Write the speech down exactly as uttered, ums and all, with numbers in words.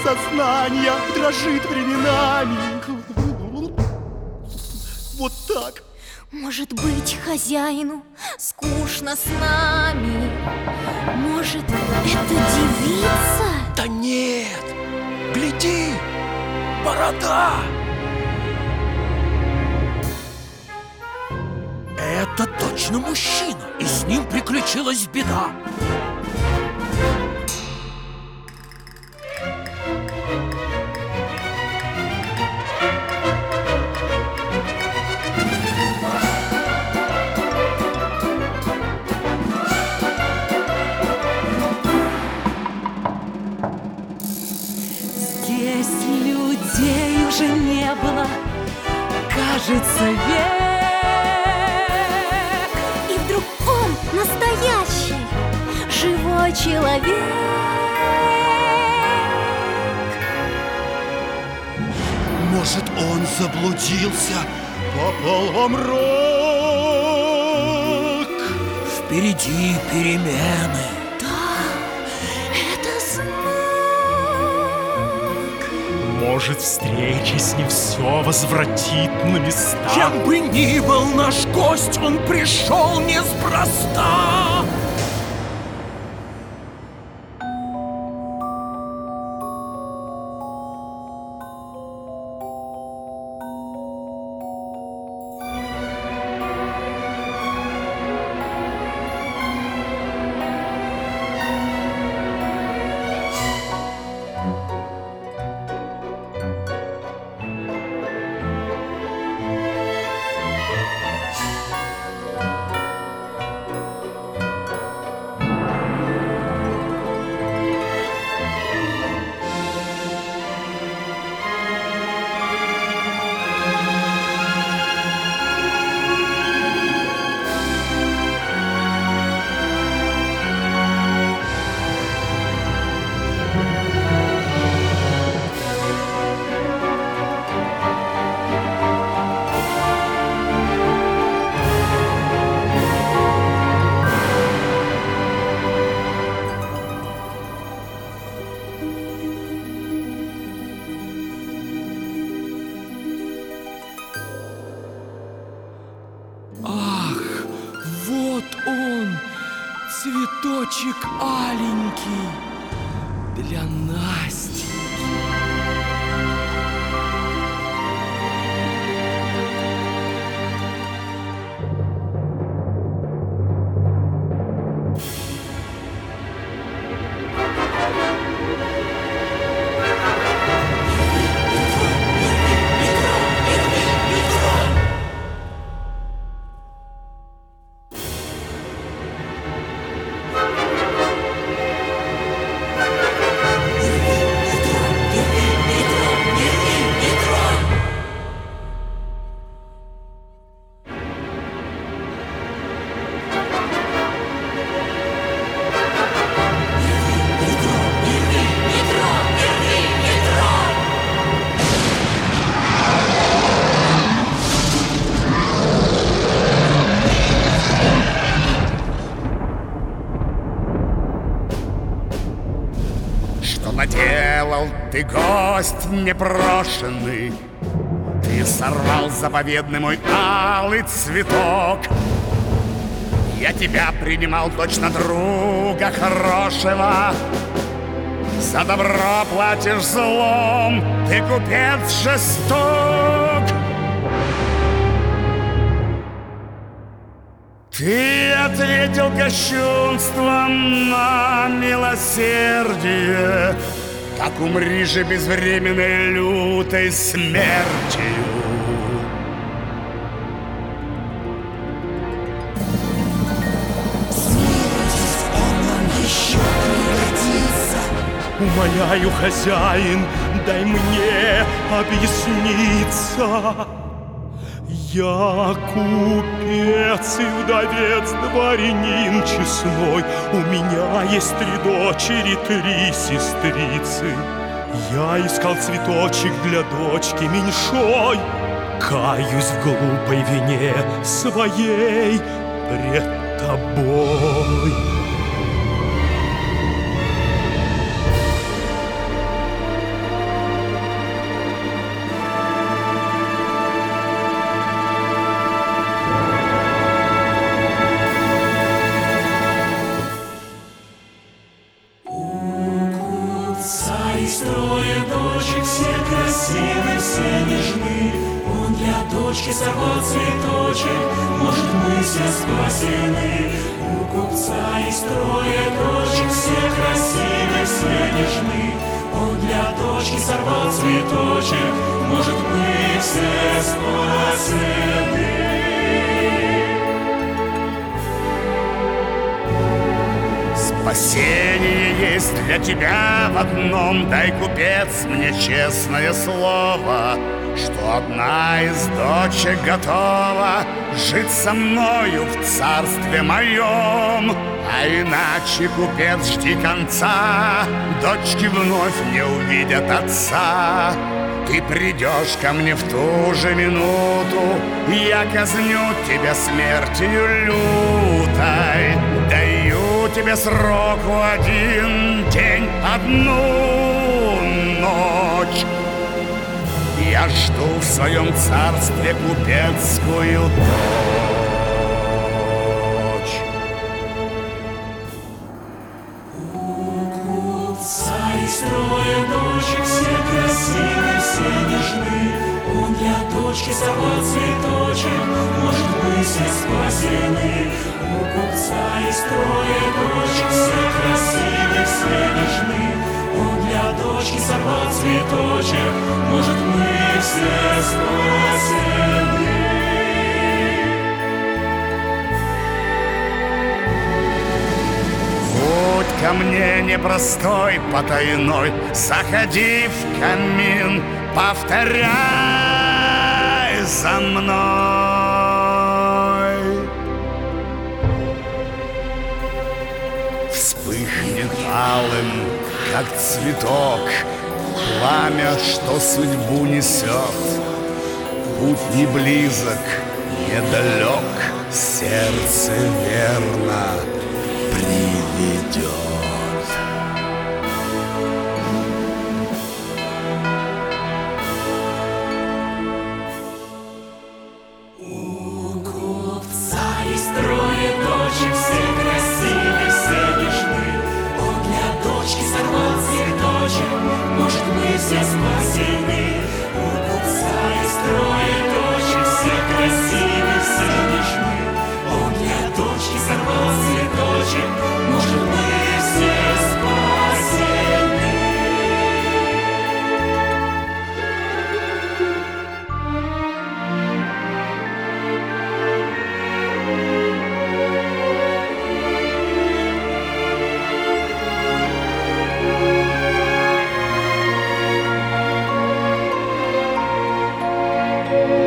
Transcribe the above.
сознание дрожит временами. Вот так. Может быть, хозяину скучно с нами? Может, это девица? Да нет! Гляди! Борода! Это точно мужчина, и с ним приключилась беда. Здесь людей уже не было, кажется, век. И вдруг он настоящий, живой человек. Может, он заблудился, попал во мрак. Впереди перемены. Может, встреча с ним все возвратит на места. Чем бы ни был наш гость, он пришел неспроста. Цветочек аленький для Насти. Наделал ты, гость непрошенный, ты сорвал заповедный мой алый цветок. Я тебя принимал точно друга хорошего, за добро платишь злом, ты купец жесток. Ты ответил кощунством на милосердие, так умри же безвременной лютой смертью. Смерть, он нам еще пригодится. Умоляю, хозяин, дай мне объясниться. Я купец и вдовец, дворянин честной. У меня есть три дочери, три сестрицы. Я искал цветочек для дочки меньшой. Каюсь в глупой вине своей пред тобой. дочки сорвал цветочек, может, мы все спасены. У купца есть трое дочек, все красивые, все нежны. Он для дочки сорвал цветочек, может, мы все спасены. Спасение есть для тебя в одном. Дай, купец, мне честное слово, что одна из дочек готова жить со мною в царстве моем. А иначе, купец, жди конца, дочки вновь не увидят отца. Ты придешь ко мне в ту же минуту, я казню тебя смертью лютой. Даю тебе сроку один день, одну ночь. Я жду в своем царстве купецкую дочь. Есть трое дочек, все красивые, все нежны. Он для дочки сорвал цветочек, может, мы все спасены. У купца есть трое дочек, все красивые, все нежны. Он для дочки сорвал цветочек, может, мы все спасены. Путь ко мне непростой, потайной, заходи в камин, повторяй за мной. Вспыхнет алым, как цветок, пламя, что судьбу несет. Путь не близок, недалек, сердце верно приведет. У купца есть трое дочек, все красивые, все нежны. Он для дочки сорвал цветочек, может, мы все спасены. У купца есть трое дочек, все красивые, все нежны. Он для дочки сорвал цветочек, может, мы все спасены. Thank you.